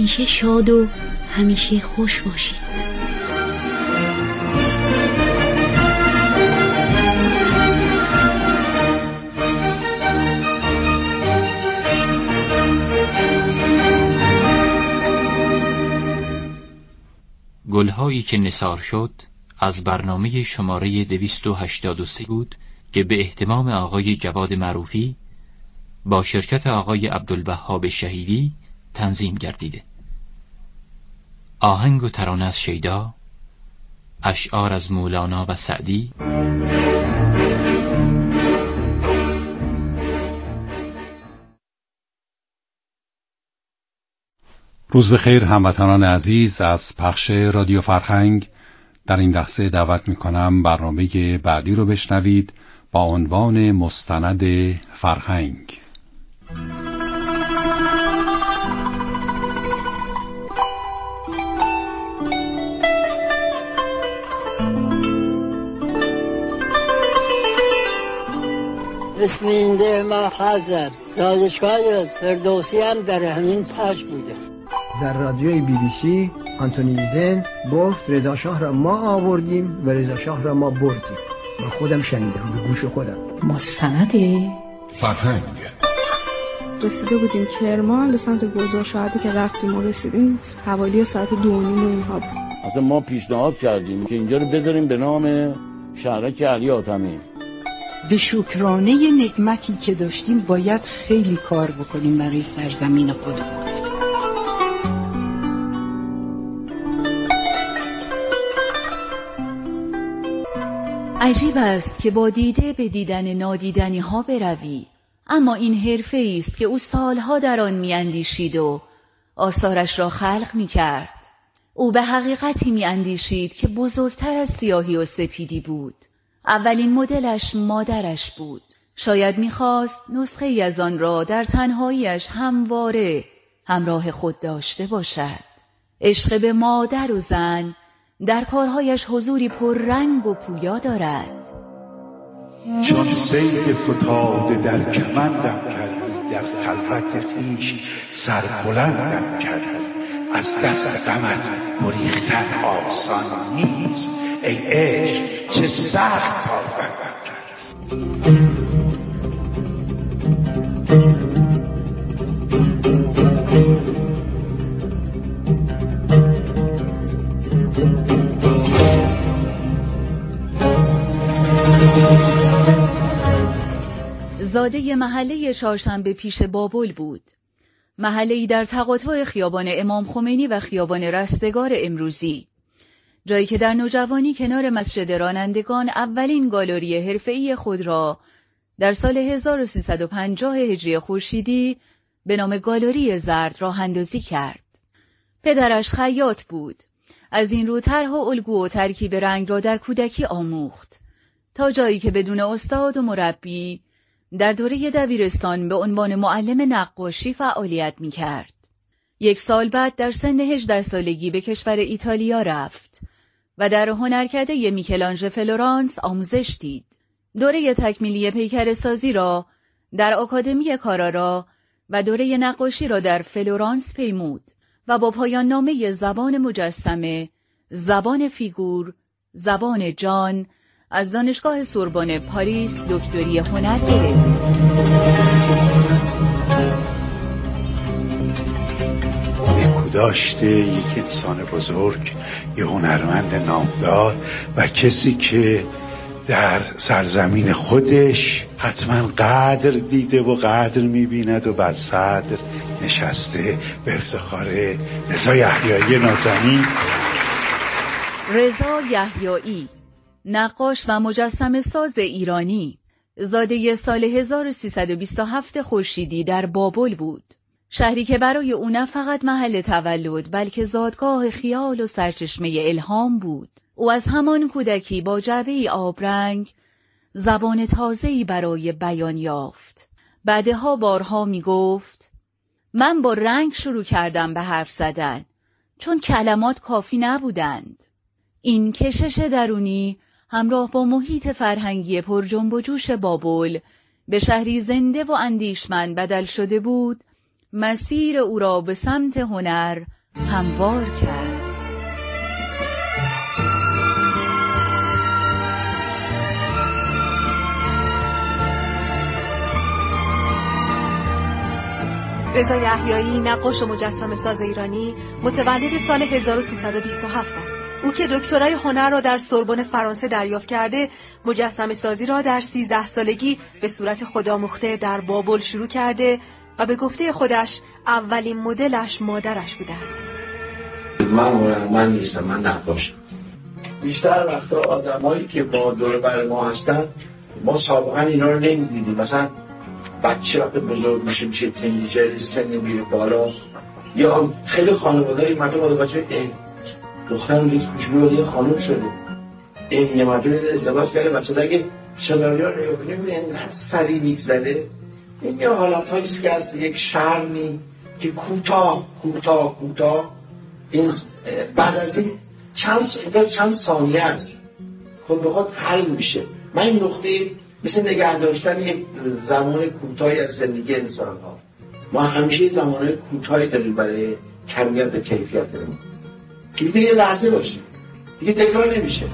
همیشه شاد و همیشه خوش باشید. گلهایی که نثار شد از برنامه شماره 283 بود که به اهتمام آقای جواد معروفی با شرکت آقای عبدالوهاب شهیدی تنظیم گردیده. آهنگ و ترانه از شیدا، اشعار از مولانا و سعدی. روز بخیر هموطنان عزیز. از پخش رادیو فرهنگ در این لحظه دعوت می‌کنم برنامه بعدی رو بشنوید با عنوان مستند فرهنگ. اسم این ده ما حضر زادشگاه فردوسی هم در همین تاج بوده. در رادیوی BBC آنتونی ایدن گفت رضا شاه را ما آوردیم و رضا شاه را ما بردیم. من خودم شنیدم به گوش خودم. مستند فرهنگ. رسیده بودیم کرمان به سمت گلزار شهادی که رفتیم و رسیدیم حوالی ساعت 2:30 اینها بود. اصلا ما پیشنهاد کردیم که اینجا رو بذاریم به نام شهرک علی حاتمی. به شکرانه نعمتی که داشتیم باید خیلی کار بکنیم برای سرزمین خودمون. عجیب است که با دیده به دیدن نادیدنی ها بروی، اما این حرفه است که او سالها در آن میاندیشید و آثارش را خلق میکرد. او به حقیقتی میاندیشید که بزرگتر از سیاهی و سپیدی بود. اولین مدلش مادرش بود. شاید میخواست نسخه ای از آن را در تنهاییش همواره همراه خود داشته باشد. عشق به مادر و زن در کارهایش حضوری پررنگ و پویا دارد. چون صید فتاده در کمندم کردی، در خلوت خویش سربلندم کردی. از دست غمت گریختن آسان نیست، ای عشق چه سخت پابندم کردی. زاده محله چهارشنبه پیش بابل بود. محله‌ای در تقاطع خیابان امام خمینی و خیابان رستگار امروزی. جایی که در نوجوانی کنار مسجد رانندگان اولین گالری حرفه‌ای خود را در سال 1350 هجری خورشیدی به نام گالری زرد راه اندازی کرد. پدرش خیاط بود. از این رو طرح و الگو و ترکیب رنگ را در کودکی آموخت تا جایی که بدون استاد و مربی در دوره دبیرستان به عنوان معلم نقاشی فعالیت می‌کرد. 1 سال بعد در سن 18 سالگی به کشور ایتالیا رفت و در هنرکده میکلانژ فلورانس آموزش دید. دوره تکمیلی پیکره سازی را در آکادمی کارارا و دوره نقاشی را در فلورانس پیمود و با پایان نامه زبان مجسمه، زبان فیگور، زبان جان از دانشگاه سوربن پاریس دکتری هنر گرفت. نیکو داشته یک انسان بزرگ، یه هنرمند نامدار و کسی که در سرزمین خودش حتما قدر دیده و قدر می‌بیند و بر صدر نشسته. به افتخار رضا یحیایی نازنین. رضا یحیایی، نقاش و مجسمه ساز ایرانی، زاده سال 1327 خورشیدی در بابل بود. شهری که برای او نه فقط محل تولد بلکه زادگاه خیال و سرچشمه الهام بود. او از همان کودکی با جعبه‌ای آبرنگ زبان تازه‌ای برای بیان یافت. بعدها بارها می گفت من با رنگ شروع کردم به حرف زدن چون کلمات کافی نبودند. این کشش درونی همراه با محیط فرهنگی پر جنب و جوش بابل به شهری زنده و اندیشمند بدل شده بود. مسیر او را به سمت هنر هموار کرد. رضا یحیایی، نقاش و مجسمه ساز ایرانی، متولد سال 1327 است. او که دکترای هنر را در سوربن فرانسه دریافت کرده، مجسمه سازی را در 13 سالگی به صورت خودآموخته در بابل شروع کرده و به گفته خودش اولین مدلش مادرش بوده است. من نیستم، من نقاشم. بیشتر وقتا آدمایی که با دور بر ما هستن، ما سابقا اینا رو نمیدیدیم. مثلا بچه وقتی بزرگ میشه میشه تینیجر، سن میره بالا، یا خیلی خانواده‌ای مردم با بچه دخترم لیز کوچولو یه خانم شده، این یه مردم ازدواج کرده، بچه اگه سناریو رو نمی‌بینیم اینقدر سریع میگذره. این یه حالت‌هاییست که از یک شرمی که کوتاه این بعد از این چند ثانیه است خود به خود حل میشه. من این نقطه مثل نگه داشتن یک زمان کوتاهی از زندگی انسان ها. ما همیشه زمانهای کوتاهی داریم برای کمیت و کیفیتمون که دیگه لحظه باشیم، دیگه تکرار نمیشه.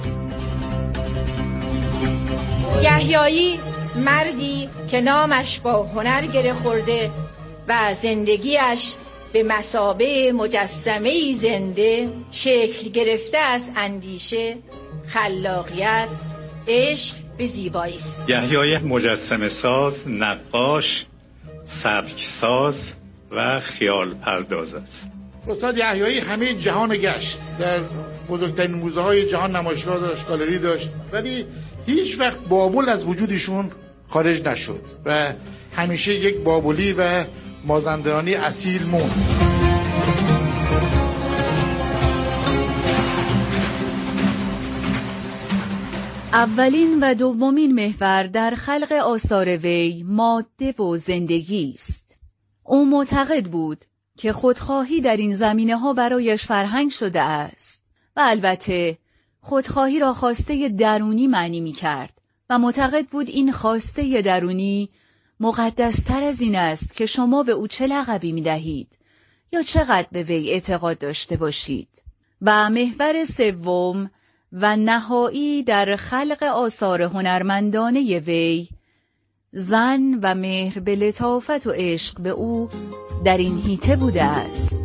یحیایی مردی که نامش با هنر گره خورده و زندگیش به مثابه مجسمه‌ای زنده شکل گرفته از اندیشه، خلاقیت، عشق به زیبایی است. یحیایی مجسمه ساز، نقاش، سبک ساز و خیال پرداز است. استاد یحیایی همه جهان گشت، در بزرگترین موزه های جهان نمایشگاه داشت، گالری داشت، ولی هیچ وقت بابل از وجودشون خارج نشد و همیشه یک بابلی و مازندرانی اصیل موند. اولین و دومین محور در خلق آثار وی ماده و زندگی است. او معتقد بود که خودخواهی در این زمینه‌ها برایش فرهنگ شده است و البته خودخواهی را خواسته درونی معنی می‌کرد و معتقد بود این خواسته درونی مقدس‌تر از این است که شما به او چه لقبی می‌دهید یا چقدر به وی اعتقاد داشته باشید. و محور سوم و نهایی در خلق آثار هنرمندانه وی، زن و مهر به لطافت و عشق به او در این حیطه بوده است.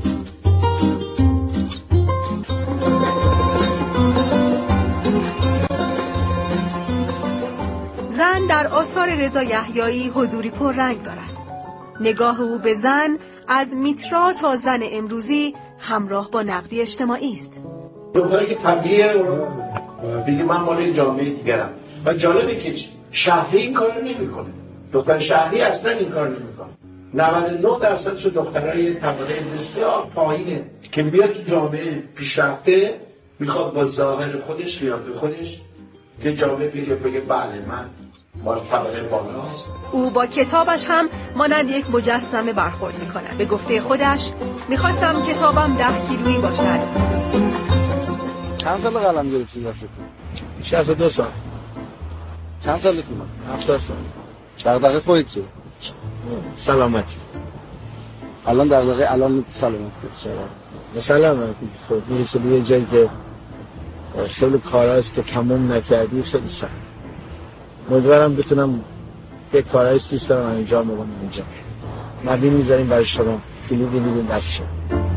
زن در آثار رضا یحیایی حضوری پررنگ دارد. نگاه او به زن از میترا تا زن امروزی همراه با نقدی اجتماعی است. دختری که طبیعیه بگه من مال جامعه دیگرم و جالبه که شهری این کار نمی کنه. دختر شهری اصلا این کار نمی کنه. 99% دخترای طبقه بسیار پایینه که بیاد تو جامعه پیشرفته میخواد با ظاهر خودش، قیافه خودش که جامعه بگه بله من مال طبقه بالاست. او با کتابش هم مانند یک مجسمه برخورد میکنه. به گفته خودش میخواستم کتابم 10 کیلویی باشد. چند سال قلم گرفتی دستتون؟ 62 سال. چند سالتونه؟ 70 سال. دغدغه خودت چیه؟ سلامتی. الان دغدغه الان سلامتی. سلامتی. خب میرسه به یه جایی که خیلی کاراست که تمام نکردی، خیلی سخت. امیدوارم بتونم یک کارایست دوست دارم انجام بدم اینجا. مردی میذاریم برای شما، کلیدی میدین دست شما.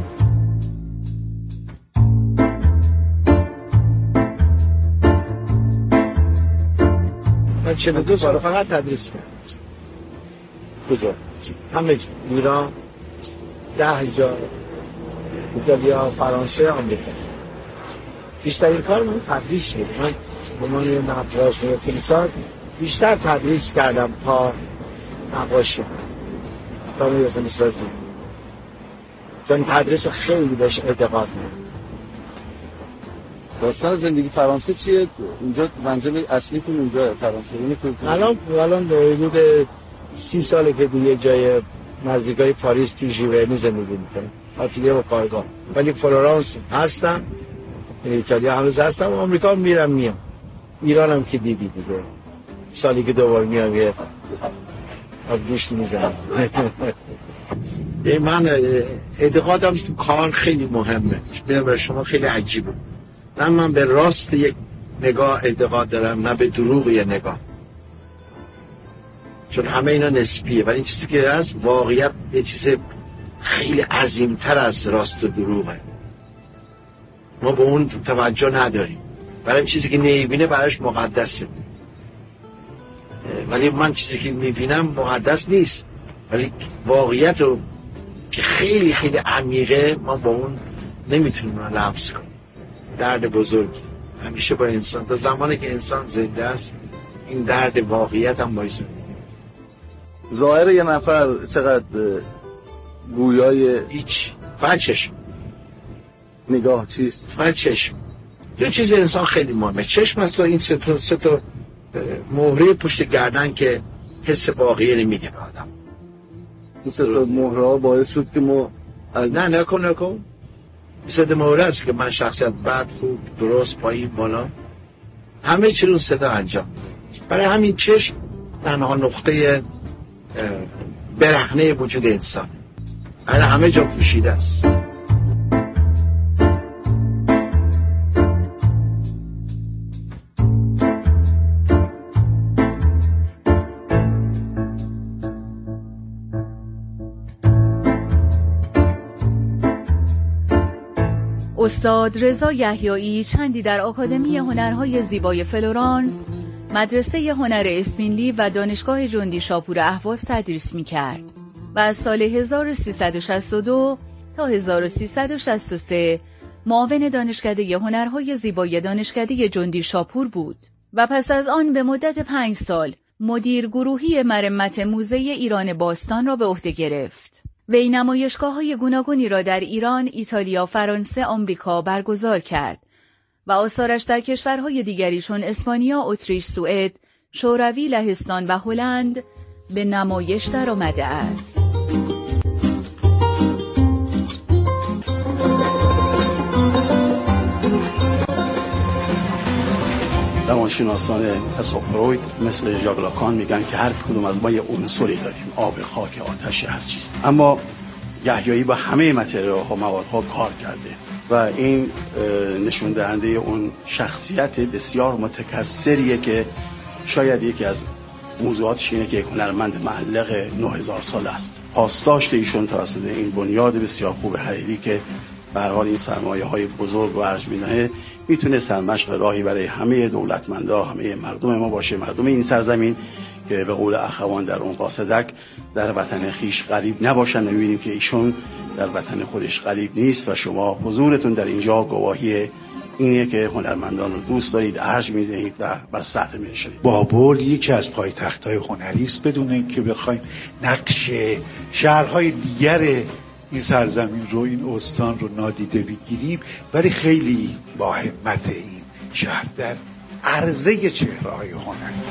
من 42 سال فقط تدریس کردم. کجا؟ همه جا. ایران، 10 جا، ایتالیا، فرانسه، آمریکا. بیشترین کار من تدریس بود. من به عنوان نقاش و فیلمساز بیشتر تدریس کردم تا نقاشی، تا فیلمسازی. چون تدریس خیلی بهش اعتقاد دارم. داستان زندگی فرانسه چیه؟ اینجا منزل اصلیتون اونجا فرانسه؟ الان به حدود 30 ساله که دیگه جای نزدیکای پاریس تو ژیورنی زندگی میکنم. آتلیه و کارگاه. ولی فلورانس هستم، ایتالیا هنوز هستم، آمریکا میام. ایران هم که دیدی دیگه. سالی که دوباره میام یه گوشت میزنم. من اعتقادم تو کار خیلی مهمه. برای شما خیلی عجیبه. من به راست یک نگاه اعتقاد دارم، نه به دروغ یه نگاه. چون همه اینا نسبیه، ولی این چیزی که هست واقعیت یه چیز خیلی عظیمتر از راست و دروغه. ما به اون توجه نداریم. برای چیزی که نمیبینه براش مقدسه. ولی من چیزی که میبینم مقدس نیست، ولی واقعیت رو که خیلی خیلی عمیقه ما با اون نمیتونیم لمس کنیم. درد بزرگی همیشه با انسان، تا زمانی که انسان زنده است این درد واقعیت هم باید. ظاهر یه نفر چقدر گویای هیچ، فقط چشم. نگاه چیست؟ فقط چشم. دو چیز انسان خیلی مهمه. چشم هست و این سه تا مهره پشت گردن که حس واقعی نمیگه به آدم. این سه تا مهره ها باعث شد که ما نکن سه تا مهره است که من شخصیت بد، خوب، درست، پایین، بالا همه چی رو سه تا انجام. برای همین چشم تنها نقطه برهنه وجود انسان، برای همه جا پوشیده است. استاد رضا یحیایی چندی در آکادمی هنرهای زیبای فلورانس، مدرسه هنر اسپینلی و دانشگاه جندی شاپور اهواز تدریس می‌کرد و از سال 1362 تا 1363 معاون دانشکده هنرهای زیبای دانشکده جندی شاپور بود و پس از آن به مدت 5 سال مدیر گروهی مرمت موزه ایران باستان را به عهده گرفت. وی نمایشگاه‌های گوناگونی را در ایران، ایتالیا، فرانسه، آمریکا برگزار کرد و آثارش در کشورهای دیگری چون اسپانیا، اتریش، سوئد، شوروی، لهستان و هلند به نمایش درآمده است. روانشناسان حساب فروید مثل ژاک لاکان میگن که هر کدوم از ما یه عنصری داریم، آب، خاک، آتش، هر چیز. اما یحیایی با همه متریال‌ها و موادها کار کرده و این نشون دهنده اون شخصیت بسیار متکثریه که شاید یکی از موضوعاتش اینه که یک هنرمند معلق 9000 سال است. پاسداشت ایشون توسط این بنیاد بسیار خوب حریری که به هر حال این سرمایه‌های بزرگ و ارج می‌دهه میتونه سرمشق راهی برای همه دولتمندها، همه مردم ما باشه، مردم این سرزمین که به قول اخوان در اون قاصدک در وطن خیش غریب نباشن. می‌بینیم که ایشون در وطن خودش غریب نیست و شما حضورتون در اینجا گواهی اینه که هنرمندان رو دوست دارید، ارج میدهید و بر سطح میشید. بابل یکی از پایتخت‌های هنری است، بدون اینکه بخوایم نقش شهرهای دیگر این سرزمین رو، این استان رو نادیده بگیریم، ولی خیلی با همت این شهر در عرضه چهره‌های هنری.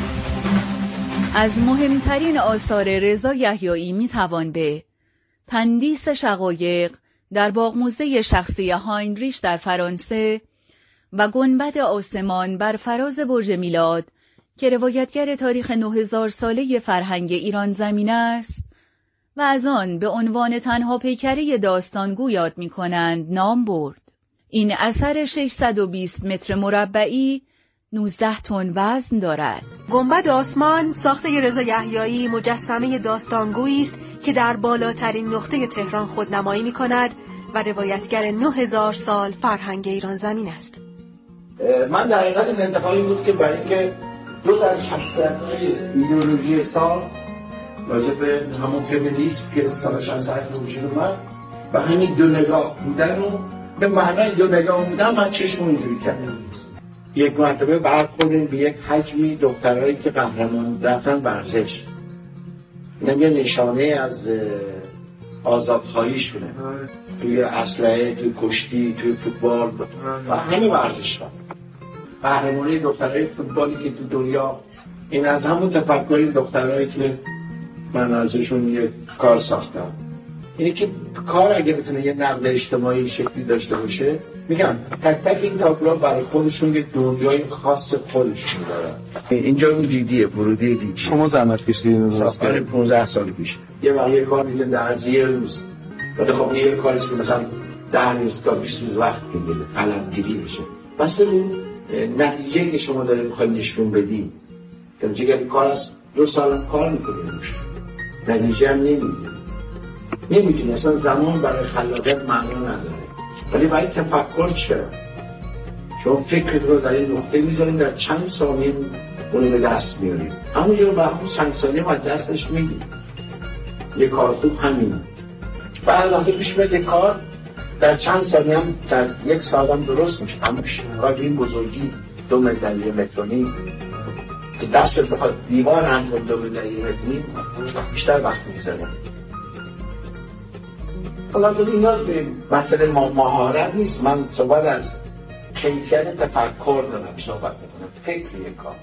از مهمترین آثار رضا یحیایی میتوان به تندیس شقایق در باغ موزه شخصی هاینریش در فرانسه و گنبد آسمان بر فراز برج میلاد که روایتگر تاریخ 9000 ساله فرهنگ ایران زمین است و از آن به عنوان تنها پیکره داستانگو یاد می کنند نام برد. این اثر 620 متر مربعی 19 تن وزن دارد. گنبد آسمان ساخته رضا یحیایی مجسمه داستانگویی است که در بالاترین نقطه تهران خودنمایی می کند و روایتگر 9000 سال فرهنگ ایران زمین است. من در حقیقت انتخابی بود که برای اینکه دو تا از شخصیت‌های ایدئولوژی سال راجع به همون فمینیسم که سال 68 رو وجود اومد و همین دو نگاه بودن رو به معنای دو نگاه بودن من چشم اینجوری کردم. یک مرتبه برخوردیم به یک حجمی دخترایی که قهرمان رفتن ورزش. این یه نشانه از آزادخواهیشونه توی اسلحه، توی کشتی، توی فوتبال و همه ورزش‌ها. قهرمانی دخترای فوتبالی که تو دنیا، این از همون تفکری دخترایی که من ازشون یک کار ساختم. اینه که کار اگه بتونه یه نقل اجتماعی شکلی داشته باشه، میگم تک تک این تابلوها برای خودشون یه دنیای خاص خودشون دارن. اینجا اون دیدیه، ورودی دیدی. شما زحمت کشیدین سال 15 سال پیش یه کار میگه در از یه روز، ولی خب یه کاری که مثلا 10 روز تا 20 روز وقت میگیره قلمگیری بشه. مثلا نتیجه که شما دارید میخواید نشون بدید، که اگه کار از 2 سال کار میکنید نتیجه هم نمیتونه، اصلا زمان برای خلاقیت معنی نداره. ولی باید تفکر چرا؟ شما فکرت رو در این نقطه میذارید، در چند ثانیه اونو به دست میارید، همونجا رو به چند ثانیه باید دستش میگید. یه کار خوب همینه. بعد وقتی پیش میاد یک کار در چند ثانیه هم در 1 ساعت هم درست میشه. اما این بزرگی 2 متر در 1 متر و نیم که دستت بخواد دیوار هم کنی 2 متر در 1 متر و نیم بیشتر وقت میزنه. حالا تو اینا مسئله مهارت نیست، من صحبت از کیفیت تفکر دارم صحبت میکنم، فکر کار.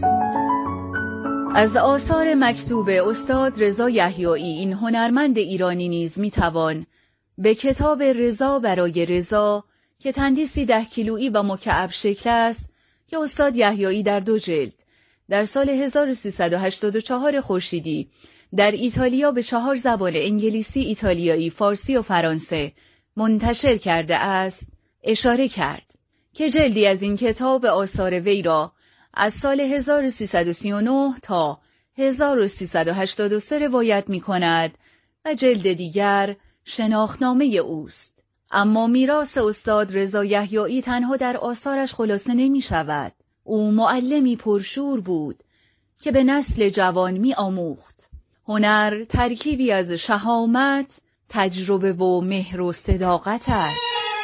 از آثار مکتوب استاد رضا یحیایی این هنرمند ایرانی نیز میتوان به کتاب رضا برای رضا که تندیسی 10 کیلویی و مکعب شکل است که استاد یحیایی در 2 جلد در سال 1384 خورشیدی در ایتالیا به 4 زبان انگلیسی، ایتالیایی، فارسی و فرانسه منتشر کرده است اشاره کرد که جلدی از این کتاب آثار وی را از سال 1339 تا 1383 روایت می کند و جلد دیگر شناختنامه اوست. اما میراث استاد رضا یحیایی تنها در آثارش خلاصه نمی شود. او معلمی پرشور بود که به نسل جوان می آموخت. هنر ترکیبی از شهامت، تجربه و مهر و صداقت است.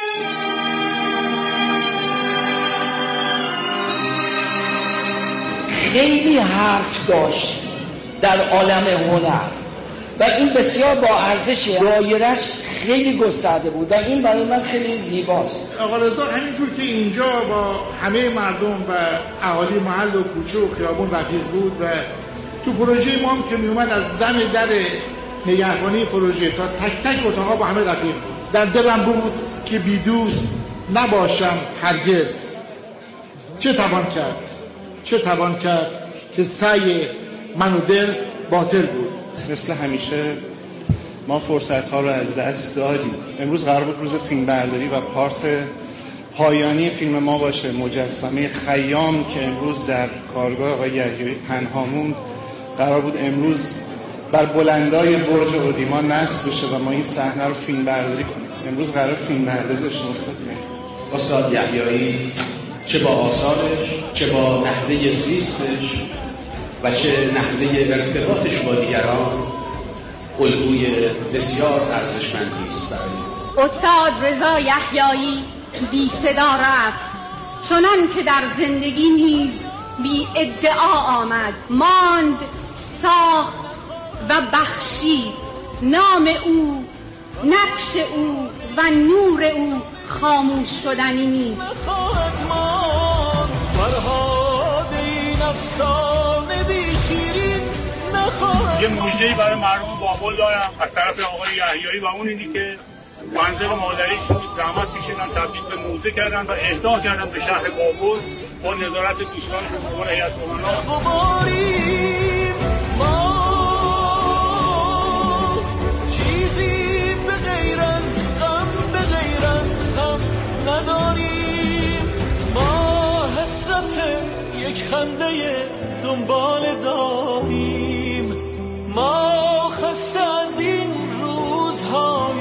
خیلی حرف داشت در عالم هنر و این بسیار با ارزشه. دایرش خیلی گسترده بود و این برای من خیلی زیباست. آقا رضا همینجور که اینجا با همه مردم و اهالی محل و کوچه و خیابون رفیق بود و تو پروژه ما هم که می اومد از دم در نگهبانی پروژه تا تک تک اتاقا با همه رفیق بود. در دلم بود که بی دوست نباشم هرگز. چه توان کرد که سعی من و دل باطل بود. مثل همیشه ما فرصت ها رو از دست دادیم. امروز قرار بود روز فیلم برداری و پارت پایانی فیلم ما باشه، مجسمه خیام که امروز در کارگاه آقای یحیایی تنها موند. قرار بود امروز بر بلندای برج اودیما نصب بشه و ما این صحنه رو فیلم برداری کنیم. امروز قرار فیلم برداری داشتیم. استاد یحیایی چه با آثارش، چه با نحوه زیستش و چه نحوه ارتباطش با دیگران الگوی بسیار ارزشمندی است. استاد رضا یحیایی بی صدا رفت، چنان که در زندگی نیز بی ادعا آمد، ماند، ساخت و بخشید. نام او، نقش او و نور او خاموش شدنی نیست. یه مژده‌ای برای مردم بابل دارم از طرف آقای یحیایی و اون اینی که منزل مادریشون زحمت کشیدن، تبدیل به موزه کردن و اهدا کردن به شهر بابل با نظارت دوستانشون به هیئت امنا. چیزی به غیر از غم نداریم، ما حسرت یک خنده دنبال داریم، ما خسته از این روزهای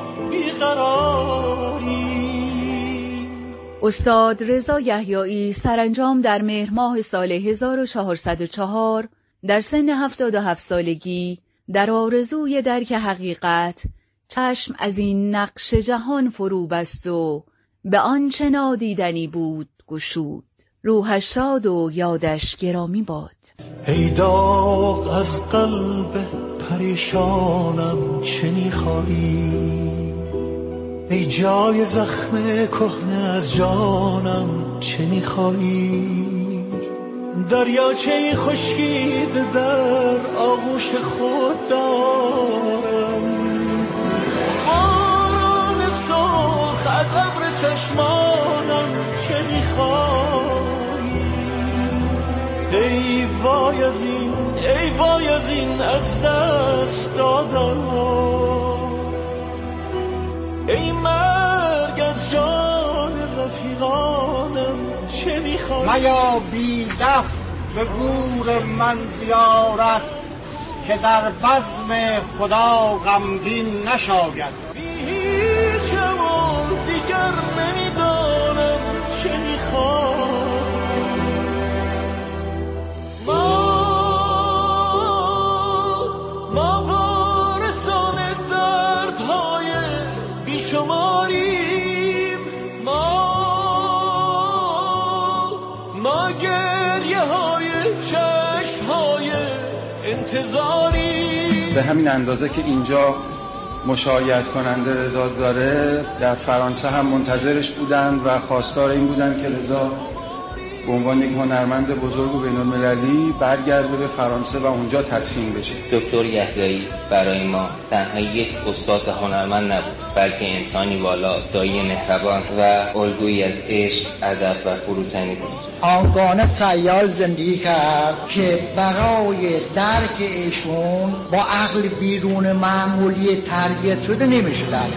بیقراریم. استاد رضا یحیایی سرانجام در مهر ماه سال 1404 در سن 77 سالگی در آرزوی درک حقیقت چشم از این نقش جهان فرو بست و به آنچه نادیدنی بود گشود. روحش شاد و یادش گرامی باد. ای داغ از قلب پریشانم چه می‌خواهی؟ ای جای زخم کهنه از جانم چه می‌خواهی؟ دریاچه خشکیده در آغوش خود دارم، چشمانم چه میخوایی؟ ای وای از این، ای وای از این از دست دادن ها، ای مرگ از جان رفیقانم چه میخوایی؟ میا بی دف به گور من زیارت که در بزم خدا غمگین نشاید. هیچم دیگر نمیدانم چه میخوام. ما وارثان دردهای بیشماریم، ما گریه های چشم های انتظاری. به همین اندازه که اینجا مشایعت کننده رضا داره، در فرانسه هم منتظرش بودند و خواستار این بودند که رضا به عنوان یک هنرمند بزرگ و بین‌المللی برگرده به فرانسه و اونجا تدفین بشه. دکتر یحیایی برای ما تنها یک استاد هنرمند نبود، بلکه انسانی والا، دایی مهربان و الگویی از عشق، ادب و فروتنی بود. آنگونه سیال زندگی کرد که برای درک ایشون با عقل بیرون معمولی تربیت شده نمیشه درک.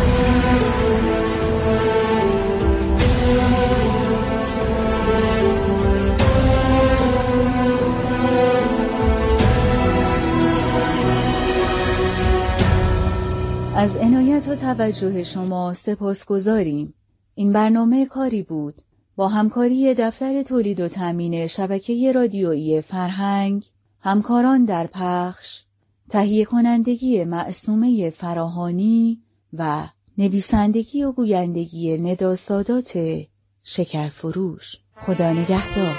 از عنایت و توجه شما سپاسگزاریم. این برنامه کاری بود با همکاری دفتر تولید و تامین شبکه رادیویی فرهنگ، همکاران در پخش، تهیه کنندگی معصومه فراهانی و نویسندگی و گویندگی ندا سادات شکرفروش. خدا نگهدار.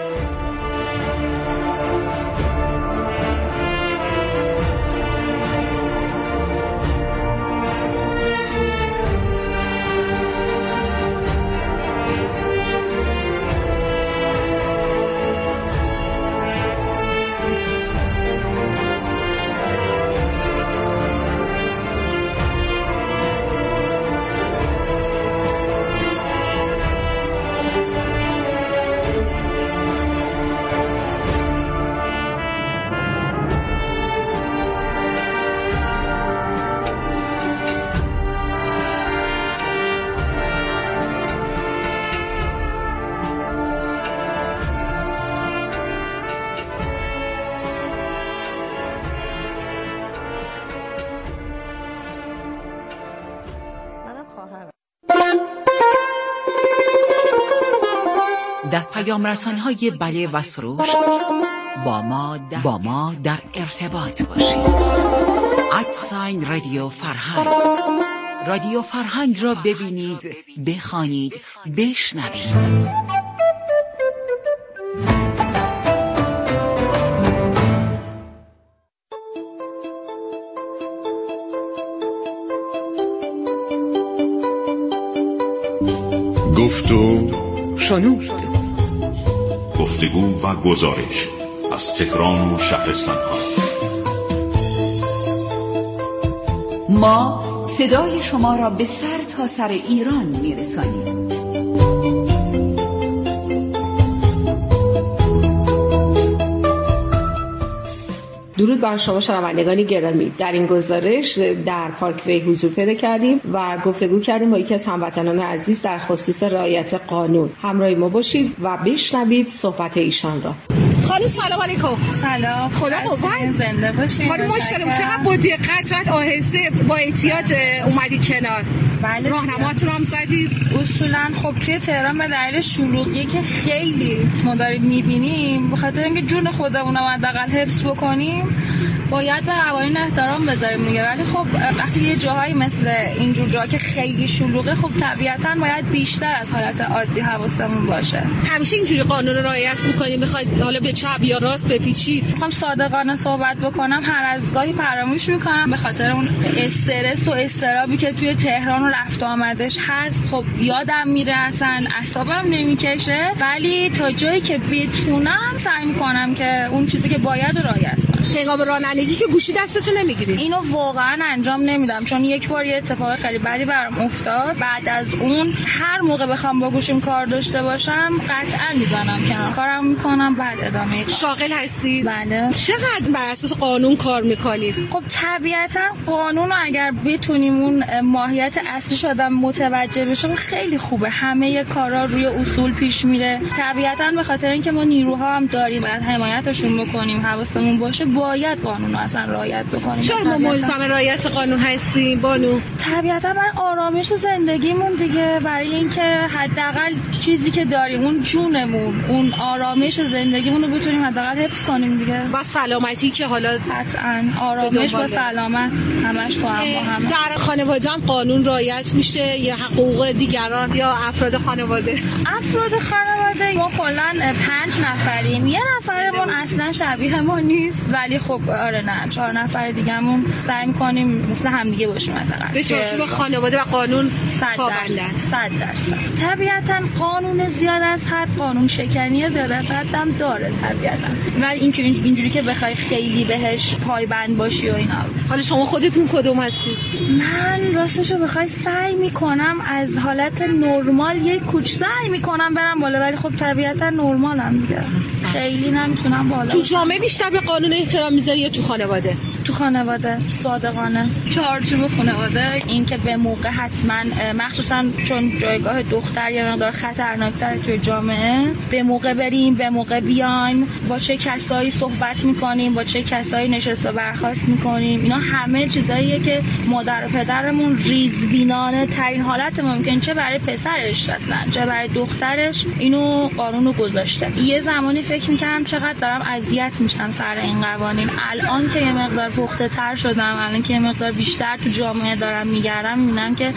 در پیام رسان‌های بله و سروش با ما در ارتباط باشید. @رادیو فرهنگ. رادیو فرهنگ را ببینید، بخوانید، بشنوید. گفت و شنود. گفتگو و گزارش از تهران و شهرستان‌ها. ما صدای شما را به سر تا سر ایران میرسانیم. درود بر شما شنوندگان گرامی. در این گزارش در پارک وی حضور پیدا کردیم و گفتگو کردیم با یکی از هموطنان عزیز در خصوص رعایت قانون. همراه ما باشید و بشنوید صحبت ایشان را. خانم سلام علیکم. سلام. خدا قوت. زنده باشین. خانم ماشاءالله چقدر با دقت، چقدر آهسته، با احتیاط اومدی کنار. بله. راهنماتون هم زدید. اصولا خب توی تهران به دلیل شلوغی که خیلی ما داریم می‌بینیم، به خاطر اینکه جون خودمون رو حداقل حفظ بکنیم، باید به قوانین احترام بذاریم دیگه. ولی خب وقتی یه جاهایی مثل اینجور جاها که خیلی شلوغه، خب طبیعتاً باید بیشتر از حالت عادی حواسمون باشه. همیشه اینجوری قانون رو رعایت می‌کنید؟ بخواید حالا به چپ یا راست بپیچید؟ می‌خوام صادقانه صحبت بکنم، هر از گاهی فراموش می‌کنم به خاطر اون استرس و اضطرابی که توی تهران و رفت آمدش هست. خب یادم میره، اصلا اعصابم نمیکشه، ولی تا جایی که بتونم سعی می‌کنم که اون چیزی که باید رو رعایت کنم. هنگام رانندگی که گوشی دستتون نمیگیرید؟ اینو واقعا انجام نمیدم، چون یک بار یه اتفاق خیلی بدی برام افتاد. بعد از اون هر موقع بخوام با گوشیم کار داشته باشم قطعا میزنم کنار، کارم میکنم بعد ادامه. شاغل هستید؟ بله. چقدر بر اساس قانون کار میکنید؟ خب طبیعتا قانون رو اگر بتونیم اون ماهیت اصلیش آدم متوجه بشه خیلی خوبه. همه کارا روی اصول پیش میره. طبیعتا به خاطر اینکه ما نیروها هم داریم، باید حمایتشون بکنیم، حواسمون باشه، باید قانون رو اصلا رعایت بکنیم. چرا ما ملزم رعایت قانون هستیم بانو؟ طبیعتا برای آرامش زندگیمون دیگه، برای اینکه حداقل چیزی که داریم، اون جونمون، اون آرامش زندگیمون رو بتونیم حداقل حفظ کنیم دیگه. و سلامتی که حالا قطعا آرامش با سلامت همش با هم. در خانواده هم قانون رعایت میشه یا حقوق دیگران یا افراد خانواده؟ افراد خانواده ما کلا 5 نفریم. یه نفرمون اصلا شبیه ما نیست، ولی خب آره نه 4 نفر دیگه‌مون سعی می‌کنیم مثل هم دیگه باشیم حداقل. به چارچوب خانواده و قانون 100%. طبیعتا قانون زیاد از حد، قانون شکنی زیاد از حد هم داره طبیعتا، ولی اینجوری که بخوای خیلی بهش پایبند باشی و اینا. حالا شما خودتون کدوم هستید؟ من راستشو بخوای سعی میکنم از حالت نرمال یک کوچ سعی میکنم برم بالا، ولی خب طبیعتا نرمالم دیگه، خیلی نمیتونم بالا. تو جامعه بیشتر به قانون احترام میذاری یا تو خانواده؟ تو خانواده صادقانه. چارچوب خانواده این که به موقع حتما، مخصوصا چون جایگاه دختر یه مقدار خطرناک‌تر توی جامعه، به موقع بریم، به موقع بیایم، با چه کسایی صحبت میکنیم، با چه کسایی نشست و برخاست میکنیم، اینا همه چیزاییه که مادر و پدرمون ریزبینانه ترین حالت ممکن، چه برای پسرش اصلا چه برای دخترش، اینو قانونو گذاشته. یه زمانی فکر میکردم چقدر دارم اذیت میشم سر این قوانین. الان که یه مقدار پخته تر شدم، الان که یه مقدار بیشتر تو جامعه دارم میگردم، میبینم که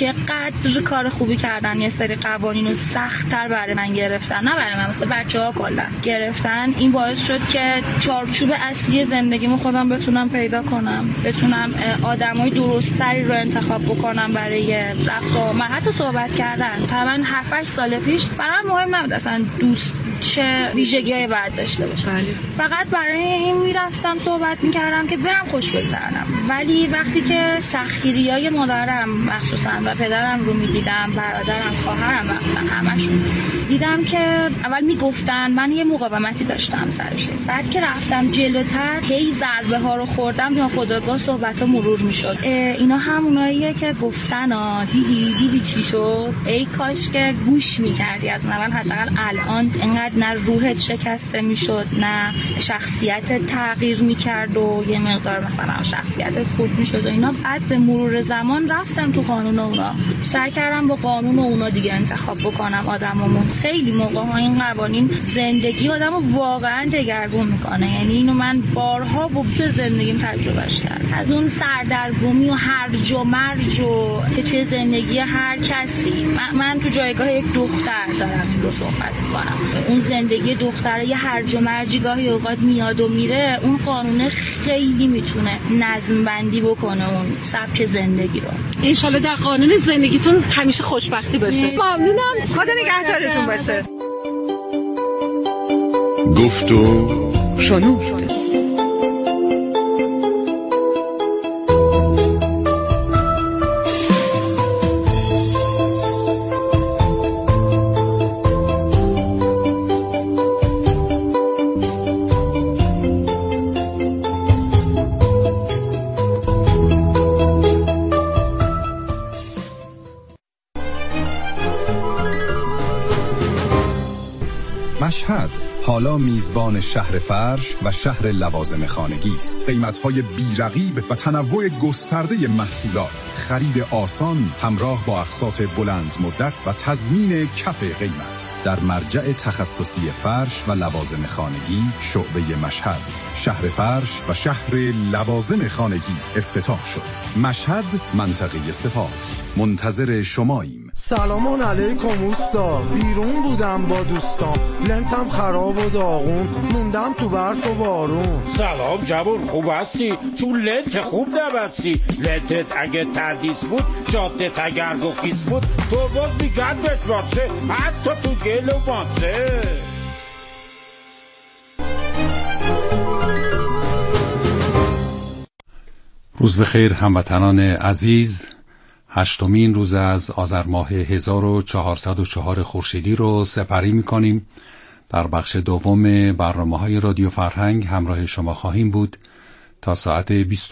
چقدر کار خوبی کردن. یه سری قوانینو سخت‌تر برای من گرفتن، نه برای من، مثل بچه‌ها کلا گرفتن. این باعث شد که چارچوب اصلی زندگیمو خودم بتونم پیدا کنم، بتونم آدمای درست‌تری رو انتخاب بکنم برای رفتار. من حتی صحبت کردن تقریباً 7-8 سال پیش برام مهم نبود اصلا دوست چه ویژگی‌های باید داشته باشه، فقط برای این میرفتم صحبت میکردم که برم خوش بگذرونم. ولی وقتی که سختگیری‌های مادرم مخصوصا و پدرم رو میدیدم، برادرم، خواهرم، مثلا همشون، دیدم که اول میگفتن، من یه مقاومتی داشتم سرشون، بعد که رفتم جلوتر هی ضربه ها رو خوردم، یا خودآگاه صحبت‌ها مرور میشد. اینا هموناییه که گفتن دیدی چی شد، ای کاش که گوش میکردی از اون. حداقل الان انقدر نه روحت شکسته میشد، نه شخصیت تغییر میکرد و یه مقدار مثلا شخصیتت خورد میشد و اینا. بعد به مرور زمان رفتم تو قانون اونا، سعی کردم با قانون اونا دیگه انتخاب بکنم آدمامون. خیلی موقع‌ها این قوانین زندگی آدمو واقعا دگرگون میکنه، یعنی اینو من بارها با زندگیم تجربهش کردم. از اون سردرگمی و هرج و مرج و که توی زندگی هر کسی، من تو جایگاه یک دختر دارم این رو صحبت میکنم، اون زندگی دختره یه هرج و مرجی گاهی اوقات میاد و میره، اون قانونه خیلی میتونه نظم بندی بکنه اون سبک زندگی رو. انشالله در قانون زندگیتون همیشه خوشبختی باشه. ممنونم، خدا نگهدارتون باشه. گفت و شنود. مشهد حالا میزبان شهر فرش و شهر لوازم خانگی است. قیمت‌های بی‌رقیب و تنوع گسترده محصولات، خرید آسان همراه با اقساط بلند مدت و تضمین کف قیمت در مرجع تخصصی فرش و لوازم خانگی شعبه مشهد. شهر فرش و شهر لوازم خانگی افتتاح شد. مشهد، منطقه سپاه. منتظر شماییم. سلام علیکم اوستا، بیرون بودم با دوستام، لنتم خراب و داغون، موندم تو برف و بارون. سلام جوون، خوب هستی؟ چون لنت خوب نبستی. لنتت اگه تردیس بود، جادت اگر گفیز بود، تو باز میگردت باشه، حتی تو گل و ماسه. روز بخیر هموطنان عزیز. 8مین روز از آذر ماه 1404 خورشیدی رو سپری می‌کنیم. در بخش دوم برنامه‌های رادیو فرهنگ همراه شما خواهیم بود تا ساعت 20.